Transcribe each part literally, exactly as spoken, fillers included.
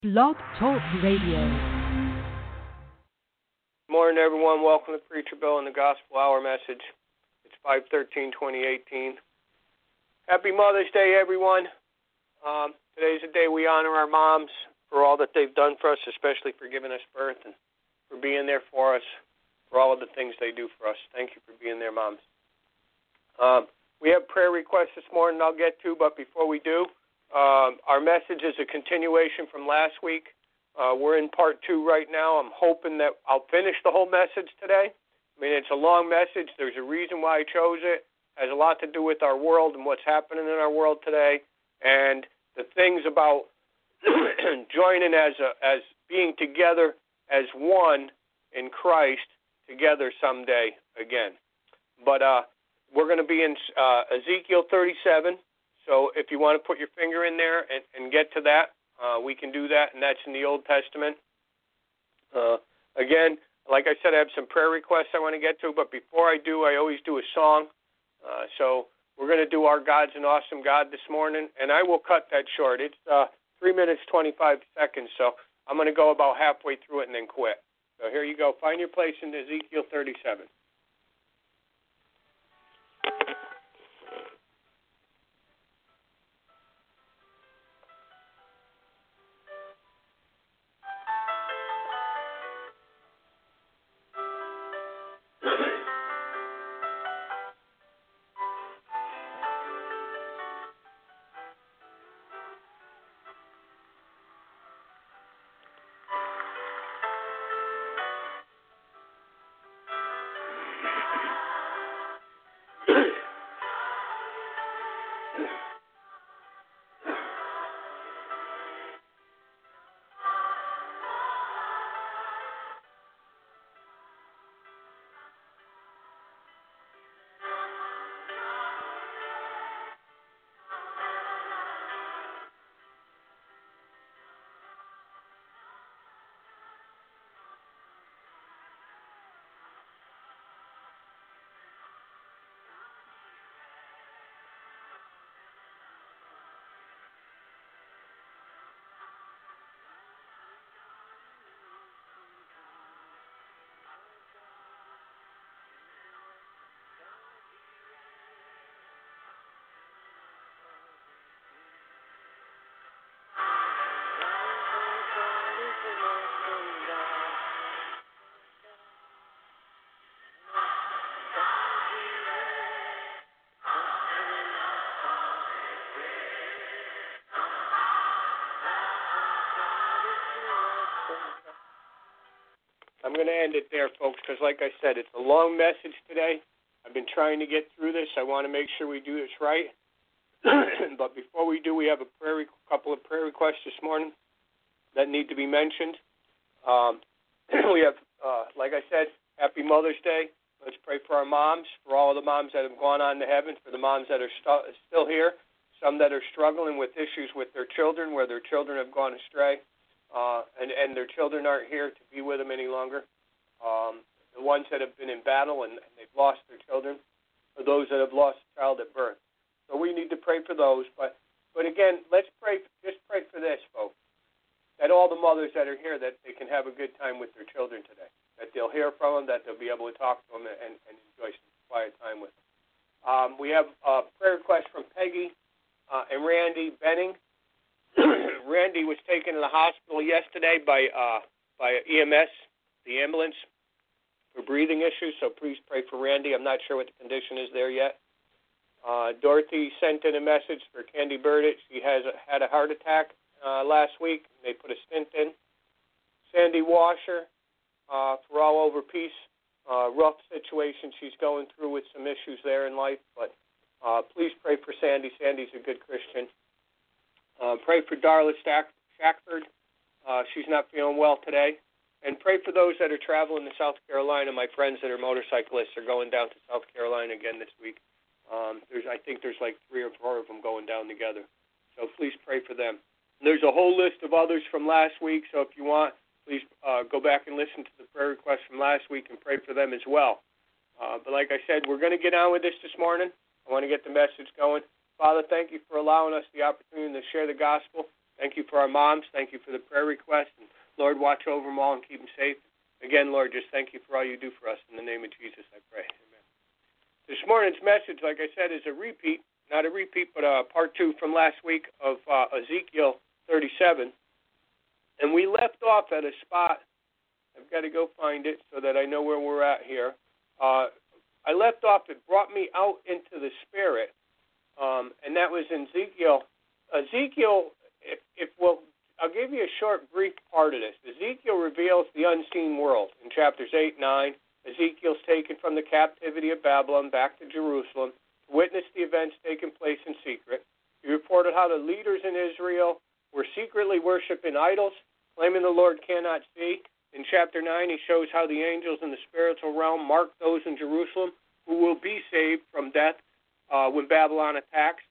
Blog Talk Radio. Morning, everyone. Welcome to Preacher Bill and the Gospel Hour message. It's five thirteen twenty eighteen. Happy Mother's Day, everyone. Um, today's the day we honor our moms for all that they've done for us, especially for giving us birth and for being there for us, for all of the things they do for us. Thank you for being there, moms. Um, we have prayer requests this morning I'll get to, but before we do, um, our message is a continuation from last week. Uh, we're in part two right now. I'm hoping that I'll finish the whole message today. I mean, it's a long message. There's a reason why I chose it. It has a lot to do with our world and what's happening in our world today, and the things about joining as a, as being together as one in Christ together someday again. But uh, we're going to be in uh, Ezekiel thirty-seven. So if you want to put your finger in there and, and get to that, uh, we can do that, and that's in the Old Testament. Uh, again, like I said, I have some prayer requests I want to get to, but before I do, I always do a song. Uh, so we're going to do Our God's an Awesome God this morning, and I will cut that short. It's uh, three minutes, twenty-five seconds, so I'm going to go about halfway through it and then quit. So here you go. Find your place in Ezekiel thirty-seven. I'm going to end it there, folks, because like I said, it's a long message today. I've been trying to get through this. I want to make sure we do this right. But before we do, we have a prayer, couple of prayer requests this morning that need to be mentioned. Um, we have, uh, like I said, Happy Mother's Day. Let's pray for our moms, for all of the moms that have gone on to heaven, for the moms that are st- still here, some that are struggling with issues with their children, where their children have gone astray. Uh, and, and their children aren't here to be with them any longer. Um, the ones that have been in battle and, and they've lost their children, or those that have lost a child at birth. So we need to pray for those. But, but again, let's pray. Just pray for this, folks, that all the mothers that are here, that they can have a good time with their children today, that they'll hear from them, that they'll be able to talk to them and, and enjoy some quiet time with them. Um, we have a prayer request from Peggy uh, and Randy Benning. Randy was taken to the hospital yesterday by uh, by E M S, the ambulance, for breathing issues, so please pray for Randy. I'm not sure what the condition is there yet. Uh, Dorothy sent in a message for Candy Burdett. She has a, had a heart attack uh, last week. They put a stent in. Sandy Washer, uh, for All Over Peace, uh, rough situation she's going through with some issues there in life, but uh, please pray for Sandy. Sandy's a good Christian. Uh, pray for Darla Stack- Shackford. Uh, she's not feeling well today. And pray for those that are traveling to South Carolina. My friends that are motorcyclists are going down to South Carolina again this week. Um, there's, I think there's like three or four of them going down together. So please pray for them. And there's a whole list of others from last week, so if you want, please uh, go back and listen to the prayer requests from last week and pray for them as well. Uh, but like I said, we're going to get on with this this morning. I want to get the message going. Father, thank you for allowing us the opportunity to share the gospel. Thank you for our moms. Thank you for the prayer requests. And Lord, watch over them all and keep them safe. Again, Lord, just thank you for all you do for us. In the name of Jesus, I pray. Amen. This morning's message, like I said, is a repeat, not a repeat, but a part two from last week of uh, Ezekiel thirty-seven. And we left off at a spot. I've got to go find it so that I know where we're at here. Uh, I left off, it brought me out into the Spirit, um, and that was in Ezekiel. Ezekiel, if, if we'll, I'll give you a short, brief part of this. Ezekiel reveals the unseen world in chapters eight, nine. Ezekiel's taken from the captivity of Babylon back to Jerusalem to witness the events taking place in secret. He reported how the leaders in Israel were secretly worshiping idols, claiming the Lord cannot see. In chapter nine, he shows how the angels in the spiritual realm mark those in Jerusalem who will be saved from death uh, when Babylon attacks.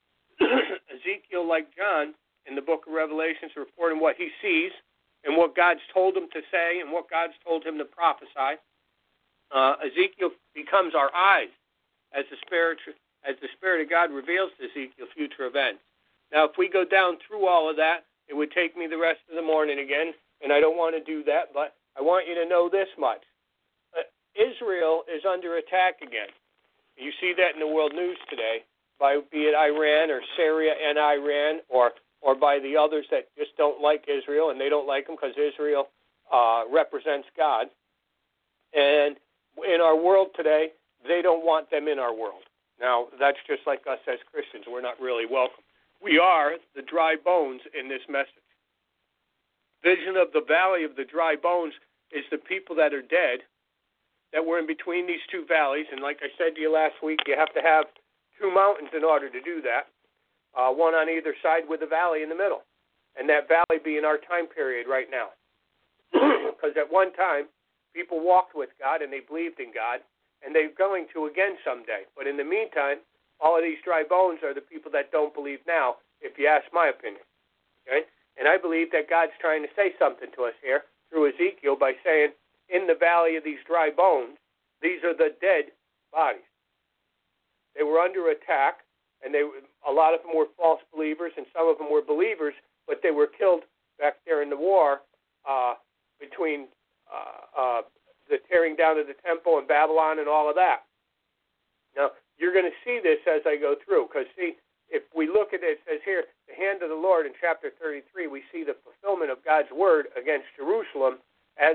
Ezekiel, like John, in the book of Revelation, is reporting what he sees and what God's told him to say and what God's told him to prophesy. Uh, Ezekiel becomes our eyes as the Spirit, as the Spirit of God reveals to Ezekiel future events. Now, if we go down through all of that, it would take me the rest of the morning again, and I don't want to do that, but I want you to know this much. Uh, Israel is under attack again. You see that in the world news today, by be it Iran or Syria and Iran, or or by the others that just don't like Israel, and they don't like them because Israel uh, represents God. And in our world today, they don't want them in our world. Now, that's just like us as Christians. We're not really welcome. We are the dry bones in this message. Vision of the valley of the dry bones is the people that are dead, that were in between these two valleys. And like I said to you last week, you have to have two mountains in order to do that, uh, one on either side with a valley in the middle. And that valley being our time period right now. Because at one time, people walked with God and they believed in God, and they're going to again someday. But in the meantime, all of these dry bones are the people that don't believe now, if you ask my opinion. Okay? And I believe that God's trying to say something to us here through Ezekiel by saying, in the valley of these dry bones, these are the dead bodies. They were under attack, and they a lot of them were false believers, and some of them were believers, but they were killed back there in the war uh, between uh, uh, the tearing down of the temple and Babylon and all of that. Now, you're going to see this as I go through, because, see, if we look at it, it says here, the hand of the Lord in chapter thirty-three, we see the fulfillment of God's word against Jerusalem as,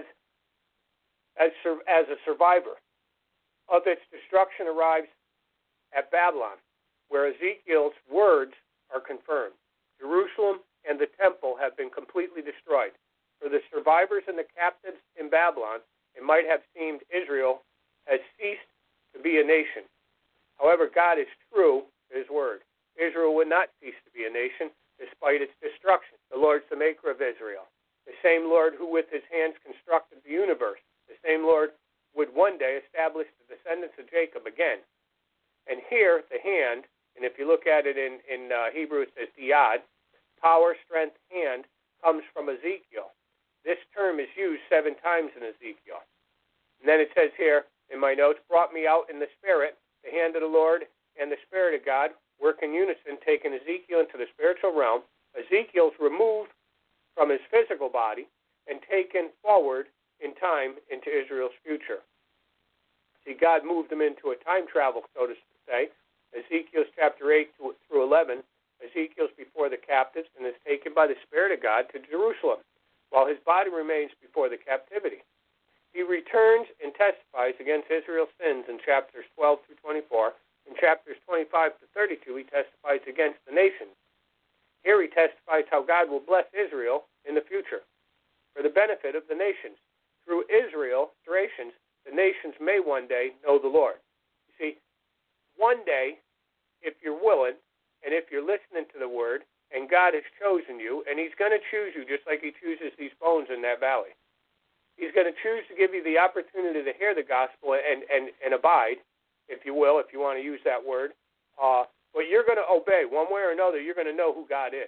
as, as a survivor. Of its destruction arrives at Babylon, where Ezekiel's words are confirmed. Jerusalem and the temple have been completely destroyed. For the survivors and the captives in Babylon, it might have seemed Israel has ceased to be a nation. However, God is true to his word. Israel would not cease to be a nation despite its destruction. The Lord's the maker of Israel. The same Lord who with his hands constructed the universe. The same Lord would one day establish the descendants of Jacob again. And here, the hand, and if you look at it in, in uh, Hebrew, it says diad, power, strength, hand, comes from Ezekiel. This term is used seven times in Ezekiel. And then it says here in my notes, brought me out in the Spirit, the hand of the Lord and the Spirit of God work in unison, taking Ezekiel into the spiritual realm. Ezekiel's removed from his physical body and taken forward in time into Israel's future. See, God moved him into a time travel, so to say. Ezekiel's chapter eight through eleven, Ezekiel's before the captives and is taken by the Spirit of God to Jerusalem, while his body remains before the captivity. He returns and testifies against Israel's sins in chapters twelve through twenty-four. In chapters twenty-five to thirty-two, he testifies against the nations. Here he testifies how God will bless Israel in the future for the benefit of the nations. Through Israel, generations, the nations may one day know the Lord. You see, one day, if you're willing and if you're listening to the word, and God has chosen you, and he's going to choose you just like he chooses these bones in that valley. He's going to choose to give you the opportunity to hear the gospel and, and, and abide, if you will, if you want to use that word. Uh, but you're going to obey. One way or another, you're going to know who God is.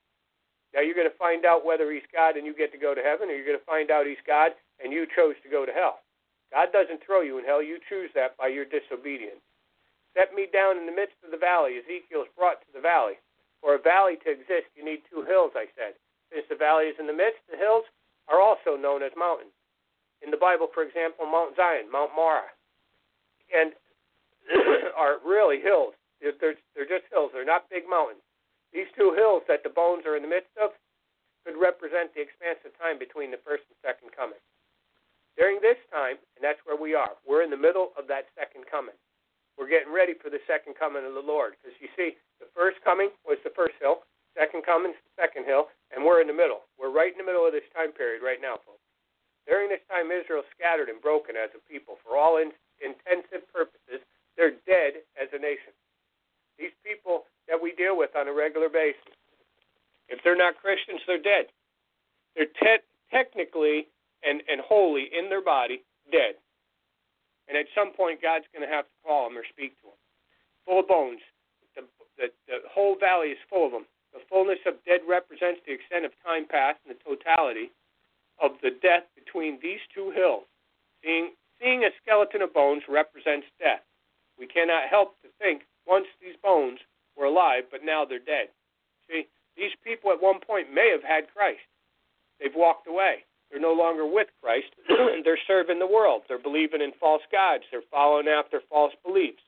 Now, you're going to find out whether he's God and you get to go to heaven, or you're going to find out he's God and you chose to go to hell. God doesn't throw you in hell. You choose that by your disobedience. Set me down in the midst of the valley. Ezekiel is brought to the valley. For a valley to exist, you need two hills, I said. Since the valley is in the midst, the hills are also known as mountains. In the Bible, for example, Mount Zion, Mount Moriah, and are really hills. They're, they're, they're just hills. They're not big mountains. These two hills that the bones are in the midst of could represent the expanse of time between the first and second coming. During this time, and that's where we are, we're in the middle of that second coming. We're getting ready for the second coming of the Lord. Because you see, the first coming was the first hill, second coming is the second hill, and we're in the middle. We're right in the middle of this time period right now, folks. During this time, Israel scattered and broken as a people. For all in, intensive purposes, they're dead as a nation. These people that we deal with on a regular basis, if they're not Christians, they're dead. They're te- technically and, and wholly in their body dead. And at some point, God's going to have to call them or speak to them. Full of bones. The, the, the whole valley is full of them. The fullness of dead represents the extent of time past and the totality of the death between these two hills. Seeing, seeing a skeleton of bones represents death. We cannot help to think once these bones were alive, but now they're dead. See, these people at one point may have had Christ. They've walked away. They're no longer with Christ. They're serving the world. They're believing in false gods. They're following after false beliefs.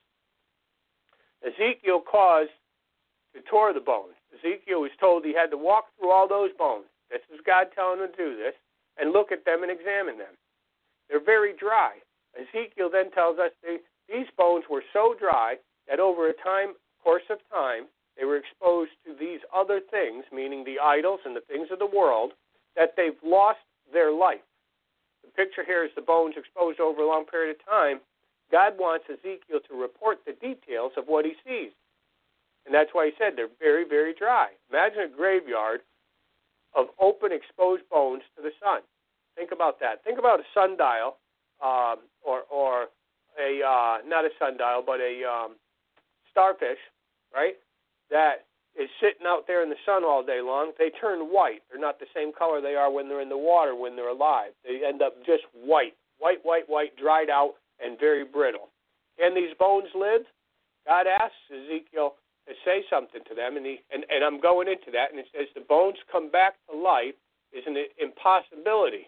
Ezekiel caused to tore the bones. Ezekiel was told he had to walk through all those bones. This is God telling him to do this, and look at them and examine them. They're very dry. Ezekiel then tells us they, these bones were so dry that over a time, course of time, they were exposed to these other things, meaning the idols and the things of the world, that they've lost their life. The picture here is the bones exposed over a long period of time. God wants Ezekiel to report the details of what he sees. And that's why he said they're very, very dry. Imagine a graveyard of open, exposed bones to the sun. Think about that. Think about a sundial, um, or or a uh, not a sundial, but a um, starfish, right? That is sitting out there in the sun all day long. They turn white. They're not the same color they are when they're in the water when they're alive. They end up just white, white, white, white, dried out, and very brittle. Can these bones live? God asks Ezekiel to say something to them, and, he, and, and I'm going into that, and it says the bones come back to life is an impossibility.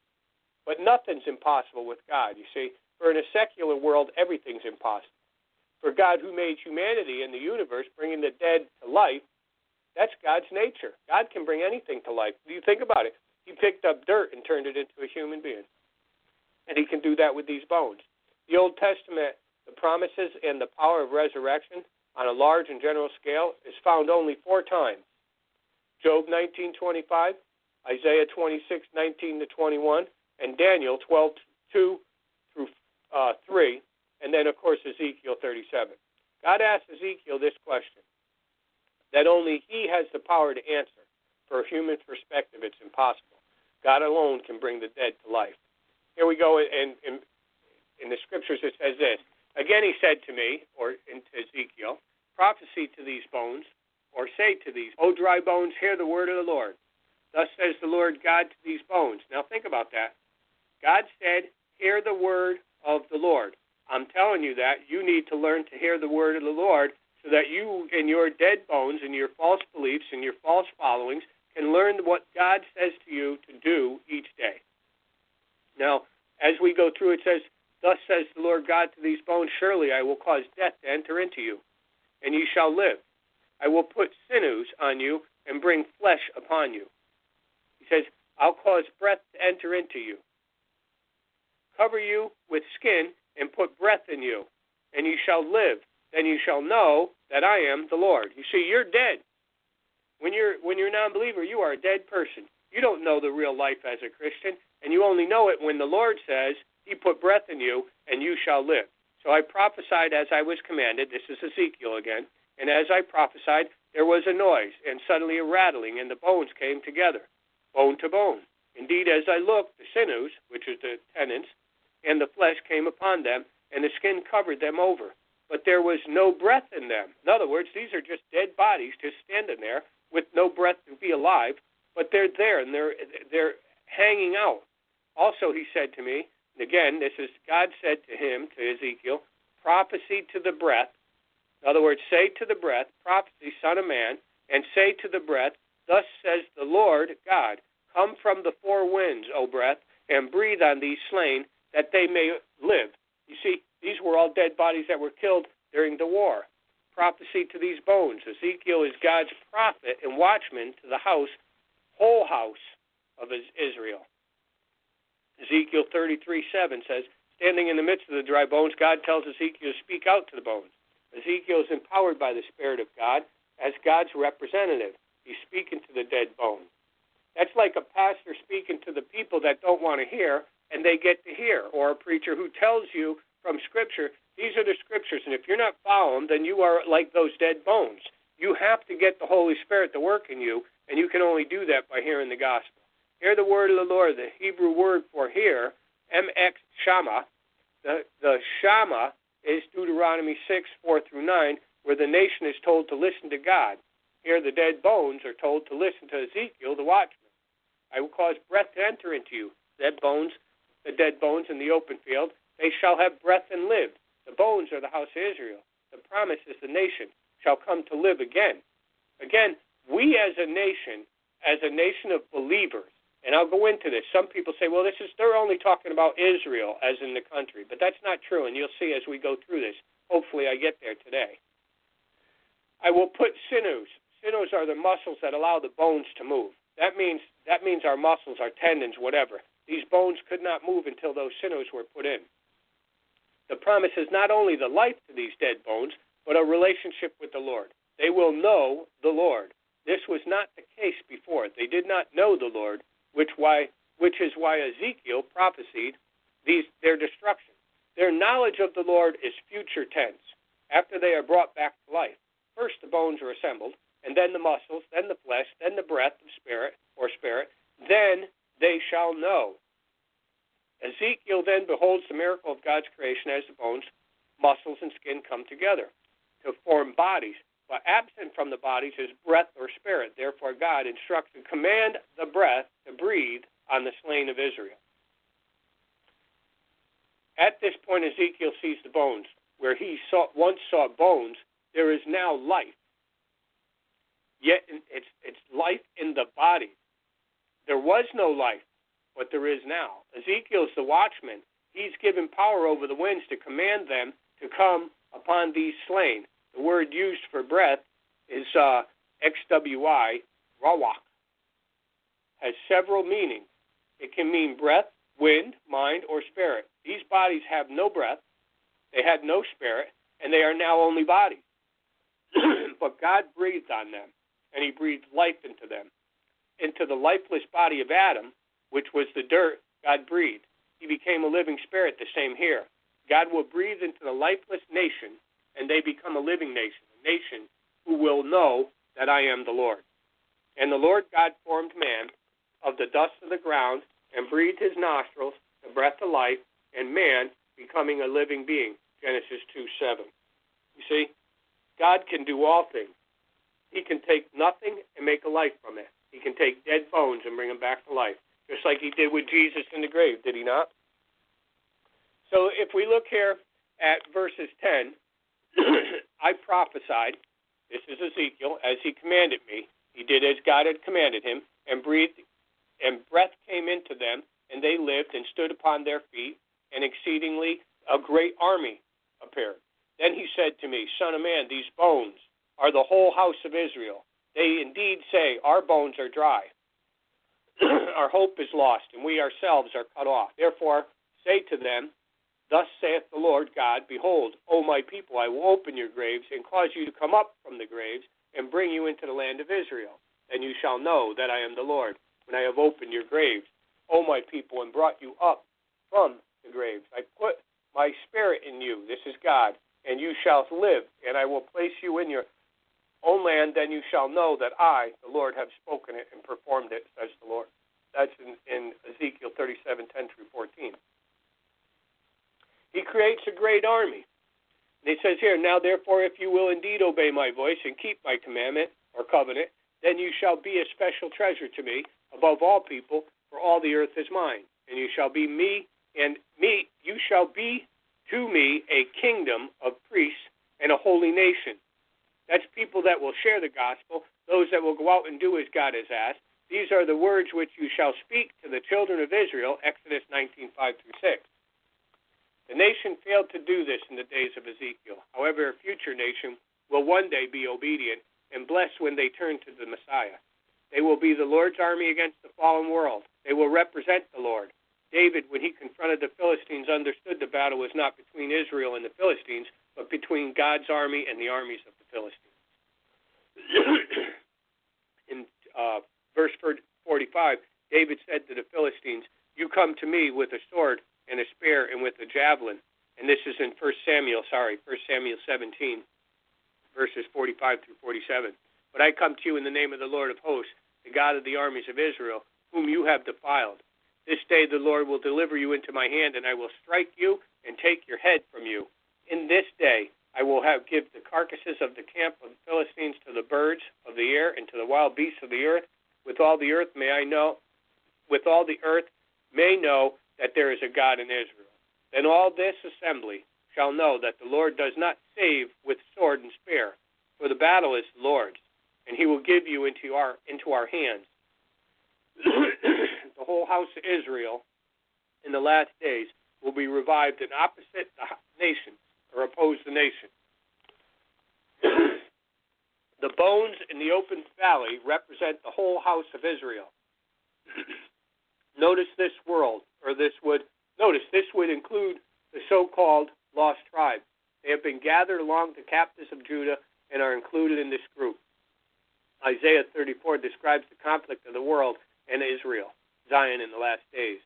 But nothing's impossible with God, you see. For in a secular world, everything's impossible. For God who made humanity and the universe, bringing the dead to life, that's God's nature. God can bring anything to life. You think about it. He picked up dirt and turned it into a human being. And he can do that with these bones. The Old Testament, the promises and the power of resurrection on a large and general scale is found only four times. Job nineteen twenty-five, Isaiah twenty-six nineteen to twenty-one, and Daniel twelve two through uh, three, and then, of course, Ezekiel thirty-seven. God asked Ezekiel this question that only he has the power to answer. For a human perspective, it's impossible. God alone can bring the dead to life. Here we go, and in, in the scriptures it says this. Again he said to me, or in Ezekiel, prophesy to these bones, or say to these, O dry bones, hear the word of the Lord. Thus says the Lord God to these bones. Now think about that. God said, hear the word of the Lord. I'm telling you that you need to learn to hear the word of the Lord so that you and your dead bones and your false beliefs and your false followings can learn what God says to you to do each day. Now, as we go through, it says, thus says the Lord God to these bones, surely I will cause death to enter into you, and ye shall live. I will put sinews on you and bring flesh upon you. He says, I'll cause breath to enter into you. Cover you with skin and put breath in you, and you shall live. Then you shall know that I am the Lord. You see, you're dead. When you're when you're a non-believer, you are a dead person. You don't know the real life as a Christian, and you only know it when the Lord says, he put breath in you, and you shall live. So I prophesied as I was commanded. This is Ezekiel again. And as I prophesied, there was a noise, and suddenly a rattling, and the bones came together, bone to bone. Indeed, as I looked, the sinews, which is the tendons, and the flesh came upon them, and the skin covered them over. But there was no breath in them. In other words, these are just dead bodies just standing there with no breath to be alive, but they're there, and they're, they're hanging out. Also, he said to me, and again, this is God said to him, to Ezekiel, prophecy to the breath. In other words, say to the breath, prophecy, son of man, and say to the breath, Thus says the Lord God, Come from the four winds, O breath, and breathe on these slain, that they may live. You see, these were all dead bodies that were killed during the war. Prophecy to these bones. Ezekiel is God's prophet and watchman to the house, whole house of Israel. Ezekiel thirty-three seven says, Standing in the midst of the dry bones, God tells Ezekiel to speak out to the bones. Ezekiel is empowered by the Spirit of God as God's representative. He's speaking to the dead bones. That's like a pastor speaking to the people that don't want to hear, and they get to hear, or a preacher who tells you from Scripture, these are the Scriptures, and if you're not following them, then you are like those dead bones. You have to get the Holy Spirit to work in you, and you can only do that by hearing the gospel. Hear the word of the Lord, the Hebrew word for hear, M X Shama. The, the Shama is Deuteronomy six, four through nine, where the nation is told to listen to God. Here the dead bones are told to listen to Ezekiel, the watchman. I will cause breath to enter into you. Dead bones, the dead bones in the open field, they shall have breath and live. The bones are the house of Israel. The promise is the nation shall come to live again. Again, we as a nation, as a nation of believers, and I'll go into this. Some people say, well, this is they're only talking about Israel as in the country. But that's not true, and you'll see as we go through this. Hopefully I get there today. I will put sinews. Sinews are the muscles that allow the bones to move. That means that means our muscles, our tendons, whatever. These bones could not move until those sinews were put in. The promise is not only the life to these dead bones, but a relationship with the Lord. They will know the Lord. This was not the case before. They did not know the Lord, which why which is why Ezekiel prophesied these their destruction. Their knowledge of the Lord is future tense, after they are brought back to life. First the bones are assembled, and then the muscles, then the flesh, then the breath of spirit or spirit, then they shall know. Ezekiel then beholds the miracle of God's creation as the bones, muscles, and skin come together to form bodies. But absent from the bodies is breath or spirit. Therefore God instructs to command the breath to breathe on the slain of Israel. At this point, Ezekiel sees the bones. Where he saw, once saw bones, there is now life. Yet it's, it's life in the body. There was no life, but there is now. Ezekiel is the watchman. He's given power over the winds to command them to come upon these slain. The word used for breath is uh, X W I, rawak. Has several meanings. It can mean breath, wind, mind, or spirit. These bodies have no breath, they had no spirit, and they are now only bodies. But God breathed on them, and he breathed life into them. Into the lifeless body of Adam, which was the dirt, God breathed. He became a living spirit, the same here. God will breathe into the lifeless nation, and they become a living nation, a nation who will know that I am the Lord. And the Lord God formed man of the dust of the ground and breathed his nostrils the breath of life, and man becoming a living being, Genesis two seven. You see, God can do all things. He can take nothing and make a life from it. He can take dead bones and bring them back to life, just like he did with Jesus in the grave, did he not? So if we look here at verses ten, I prophesied, this is Ezekiel, as he commanded me. He did as God had commanded him, and breathed, and breath came into them, and they lived and stood upon their feet, and exceedingly a great army appeared. Then he said to me, Son of man, these bones are the whole house of Israel. They indeed say, our bones are dry. Our hope is lost, and we ourselves are cut off. Therefore say to them, Thus saith the Lord God, Behold, O my people, I will open your graves and cause you to come up from the graves and bring you into the land of Israel. Then you shall know that I am the Lord, when I have opened your graves, O my people, and brought you up from the graves. I put my spirit in you, this is God, and you shall live, and I will place you in your own land. Then you shall know that I, the Lord, have spoken it and performed it, says the Lord. That's in, in Ezekiel thirty-seven, ten through fourteen. He creates a great army. And he says here, Now therefore, if you will indeed obey my voice and keep my commandment or covenant, then you shall be a special treasure to me above all people, for all the earth is mine. And you shall be me, and me, you shall be to me a kingdom of priests and a holy nation. That's people that will share the gospel, those that will go out and do as God has asked. These are the words which you shall speak to the children of Israel, Exodus nineteen, five through six. The nation failed to do this in the days of Ezekiel. However, a future nation will one day be obedient and blessed when they turn to the Messiah. They will be the Lord's army against the fallen world. They will represent the Lord. David, when he confronted the Philistines, understood the battle was not between Israel and the Philistines, but between God's army and the armies of the Philistines. In uh, verse forty-five, David said to the Philistines, "You come to me with a sword and a spear and with a javelin." And this is in First Samuel, sorry, First Samuel seventeen, verses forty-five through forty-seven. "But I come to you in the name of the Lord of hosts, the God of the armies of Israel, whom you have defiled. This day the Lord will deliver you into my hand, and I will strike you and take your head from you. In this day I will have give the carcasses of the camp of the Philistines to the birds of the air and to the wild beasts of the earth. With all the earth may I know, with all the earth may know that there is a God in Israel. Then all this assembly shall know that the Lord does not save with sword and spear, for the battle is the Lord's, and he will give you into our into our hands." The whole house of Israel in the last days will be revived and opposite the nations, or oppose the nation. The bones in the open valley represent the whole house of Israel. Notice this world, or this would, notice this would include the so-called lost tribes. They have been gathered along the captives of Judah and are included in this group. Isaiah thirty-four describes the conflict of the world and Israel, Zion in the last days.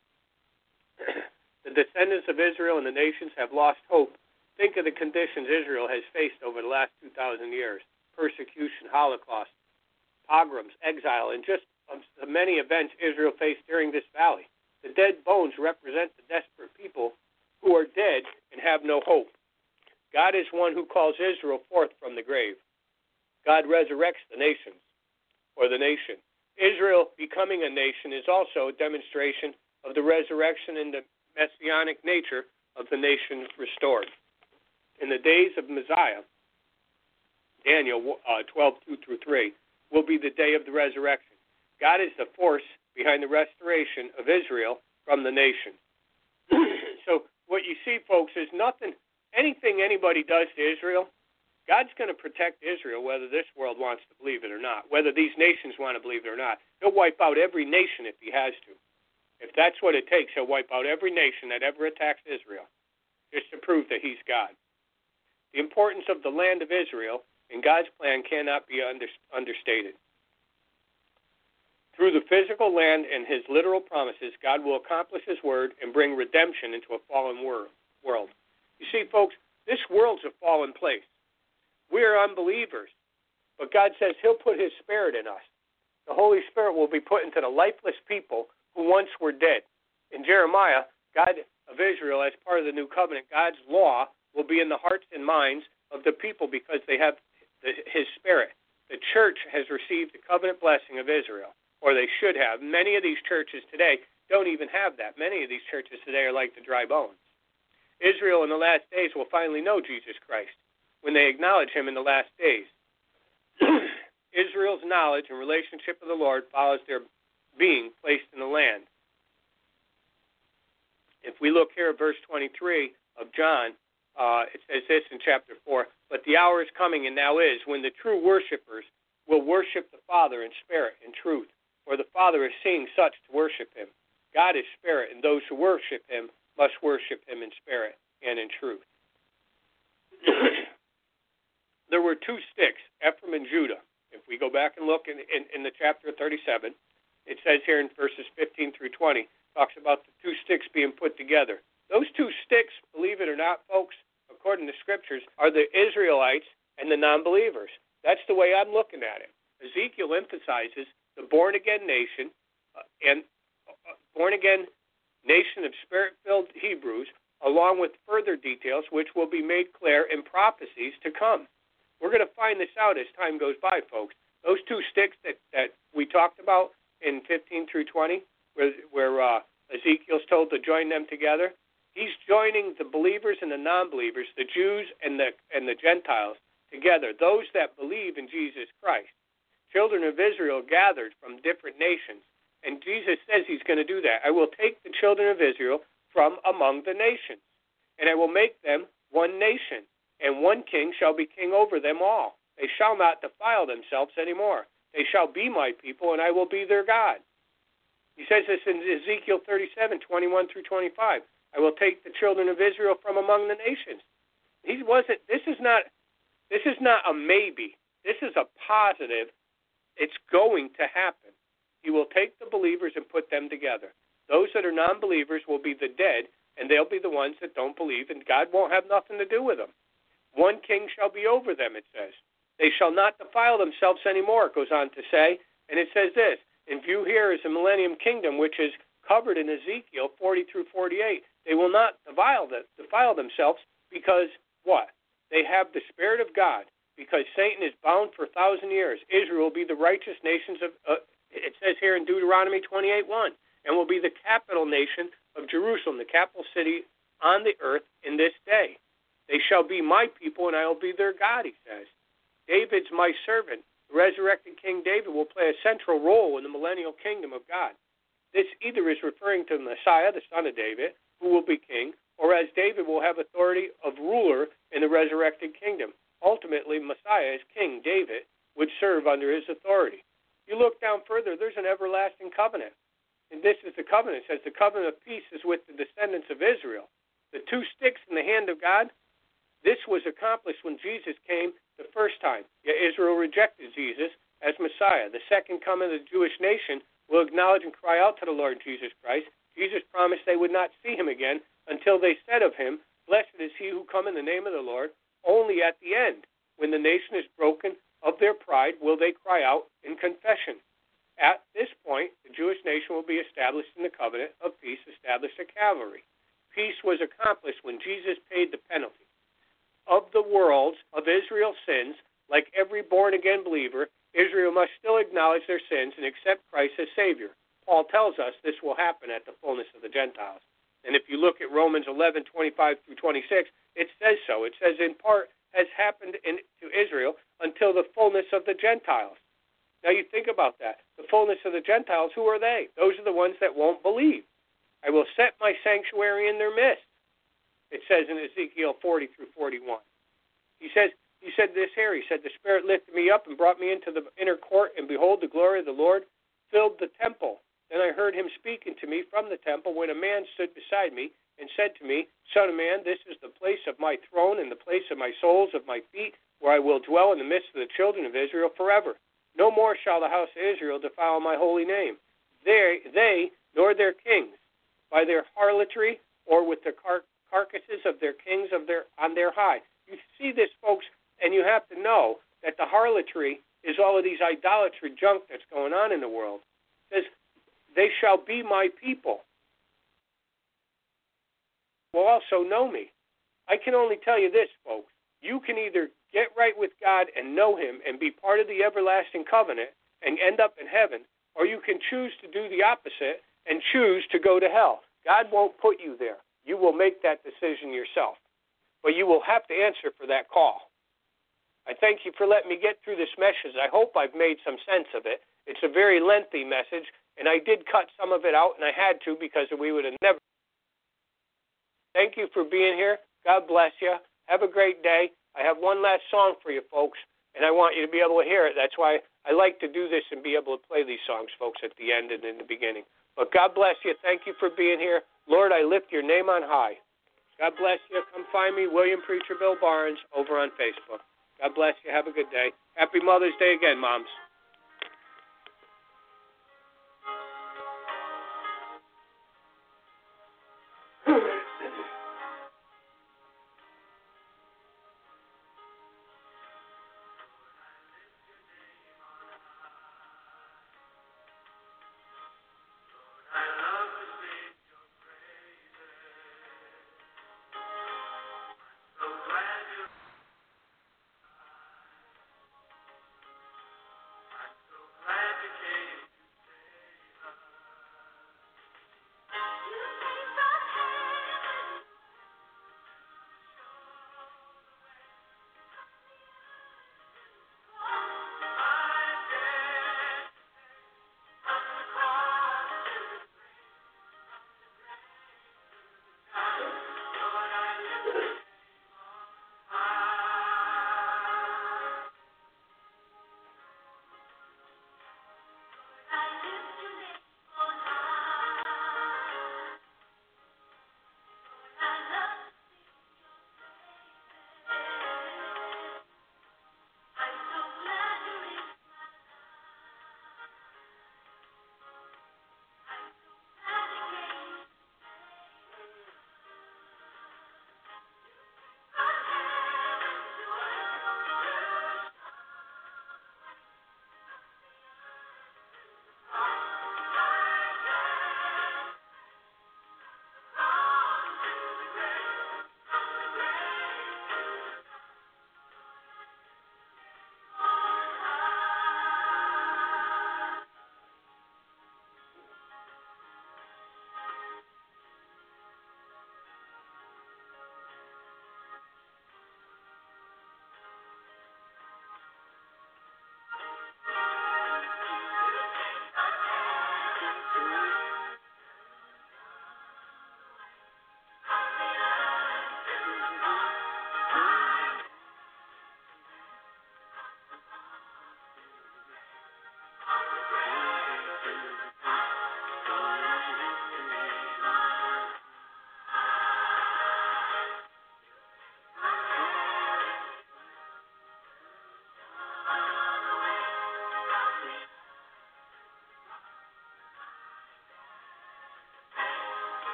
The descendants of Israel and the nations have lost hope. Think of the conditions Israel has faced over the last two thousand years. Persecution, Holocaust, pogroms, exile, and just the many events Israel faced during this valley. The dead bones represent the desperate people who are dead and have no hope. God is one who calls Israel forth from the grave. God resurrects the nations, or the nation. Israel becoming a nation is also a demonstration of the resurrection and the messianic nature of the nation restored. In the days of Messiah, Daniel uh, twelve, two through three, will be the day of the resurrection. God is the force behind the restoration of Israel from the nation. So what you see, folks, is nothing, anything anybody does to Israel, God's going to protect Israel whether this world wants to believe it or not, whether these nations want to believe it or not. He'll wipe out every nation if he has to. If that's what it takes, he'll wipe out every nation that ever attacks Israel, just to prove that he's God. The importance of the land of Israel in God's plan cannot be under, understated. Through the physical land and his literal promises, God will accomplish his word and bring redemption into a fallen world. You see, folks, this world's a fallen place. We are unbelievers, but God says he'll put his spirit in us. The Holy Spirit will be put into the lifeless people who once were dead. In Jeremiah, God of Israel, as part of the new covenant, God's law will be in the hearts and minds of the people because they have the, his spirit. The church has received the covenant blessing of Israel, or they should have. Many of these churches today don't even have that. Many of these churches today are like the dry bones. Israel in the last days will finally know Jesus Christ when they acknowledge him in the last days. Israel's knowledge and relationship with the Lord follows their being placed in the land. If we look here at verse twenty-three of John, uh, it says this in chapter four, "But the hour is coming, and now is, when the true worshipers will worship the Father in spirit and truth, for the Father is seeking such to worship him. God is spirit, and those who worship him must worship him in spirit and in truth." There were two sticks, Ephraim and Judah. If we go back and look in, in, in the chapter thirty-seven, it says here in verses fifteen through twenty, talks about the two sticks being put together. Those two sticks, believe it or not, folks, according to scriptures, are the Israelites and the non-believers. That's the way I'm looking at it. Ezekiel emphasizes the born-again nation uh, and uh, born-again nation of spirit-filled Hebrews, along with further details which will be made clear in prophecies to come. We're going to find this out as time goes by, folks. Those two sticks that, that we talked about in fifteen through twenty, where, where uh, Ezekiel's told to join them together, he's joining the believers and the non-believers, the Jews and the and the Gentiles, together, those that believe in Jesus Christ. Children of Israel gathered from different nations. And Jesus says he's going to do that. I will take the children of Israel from among the nations, and I will make them one nation, and one king shall be king over them all. They shall not defile themselves anymore. They shall be my people, and I will be their God. He says this in Ezekiel thirty-seven, twenty-one through twenty-five. I will take the children of Israel from among the nations. He wasn't. This is not. This is not a maybe. This is a positive. It's going to happen. He will take the believers and put them together. Those that are non-believers will be the dead, and they'll be the ones that don't believe, and God won't have nothing to do with them. One king shall be over them, it says. They shall not defile themselves anymore, it goes on to say. And it says this, in view here is the millennium kingdom, which is covered in Ezekiel forty through forty-eight. They will not defile, the, defile themselves because what? They have the Spirit of God, because Satan is bound for a thousand years. Israel will be the righteous nations of, uh, it says here in Deuteronomy twenty-eight one, and will be the capital nation of Jerusalem, the capital city on the earth in this day. They shall be my people, and I will be their God, he says. David's my servant. The resurrected King David will play a central role in the millennial kingdom of God. This either is referring to Messiah, the son of David, who will be king, or as David will have authority of ruler in the resurrected kingdom. Ultimately, Messiah, as King David, would serve under his authority. You look down further, there's an everlasting covenant. And this is the covenant. It says the covenant of peace is with the descendants of Israel. The two sticks in the hand of God, this was accomplished when Jesus came the first time. Yet Israel rejected Jesus as Messiah. The second coming of the Jewish nation will acknowledge and cry out to the Lord Jesus Christ. Jesus promised they would not see him again until they said of him, blessed is he who come in the name of the Lord. Only at the end, when the nation is broken of their pride, will they cry out in confession. At this point, the Jewish nation will be established in the covenant of peace, established at Calvary. Peace was accomplished when Jesus paid the penalty of the world's, of Israel's sins. Like every born-again believer, Israel must still acknowledge their sins and accept Christ as Savior. Paul tells us this will happen at the fullness of the Gentiles. And if you look at Romans eleven, twenty-five through twenty-six, it says so. It says, in part, has happened in, to Israel until the fullness of the Gentiles. Now you think about that. The fullness of the Gentiles, who are they? Those are the ones that won't believe. I will set my sanctuary in their midst. It says in Ezekiel forty through forty-one. He says, he said this here, he said, the Spirit lifted me up and brought me into the inner court, and behold, the glory of the Lord filled the temple. Then I heard him speaking to me from the temple when a man stood beside me and said to me, Son of man, this is the place of my throne and the place of my soles of my feet, where I will dwell in the midst of the children of Israel forever. No more shall the house of Israel defile my holy name. They, they nor their kings, by their harlotry or with the car- carcasses of their kings of their on their high. You see this, folks, and you have to know that the harlotry is all of these idolatry junk that's going on in the world. It says, they shall be my people. Will also know me. I can only tell you this, folks. You can either get right with God and know him and be part of the everlasting covenant and end up in heaven, or you can choose to do the opposite and choose to go to hell. God won't put you there. You will make that decision yourself. But you will have to answer for that call. I thank you for letting me get through this message. I hope I've made some sense of it. It's a very lengthy message, and I did cut some of it out, and I had to because we would have never. Thank you for being here. God bless you. Have a great day. I have one last song for you, folks, and I want you to be able to hear it. That's why I like to do this and be able to play these songs, folks, at the end and in the beginning. But God bless you. Thank you for being here. Lord, I lift your name on high. God bless you. Come find me, William Preacher Bill Barnes, over on Facebook. God bless you. Have a good day. Happy Mother's Day again, moms.